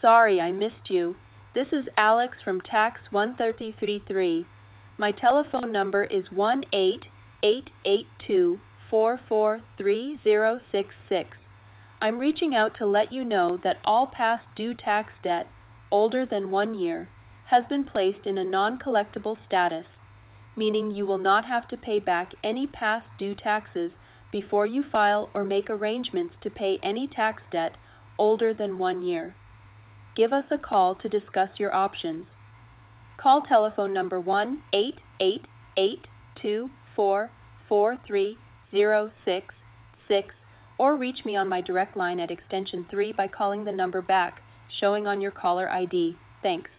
sorry I missed you. This is Alex from Tax 1333. My telephone number is 1-888-244-3066. I'm reaching out to let you know that all past due tax debt, older than 1 year, has been placed in a non-collectible status, meaning you will not have to pay back any past due taxes before you file or make arrangements to pay any tax debt older than 1 year. Give us a call to discuss your options. Call telephone number 1-888-244-3066 or reach me on my direct line at extension 3 by calling the number back, showing on your caller ID. Thanks.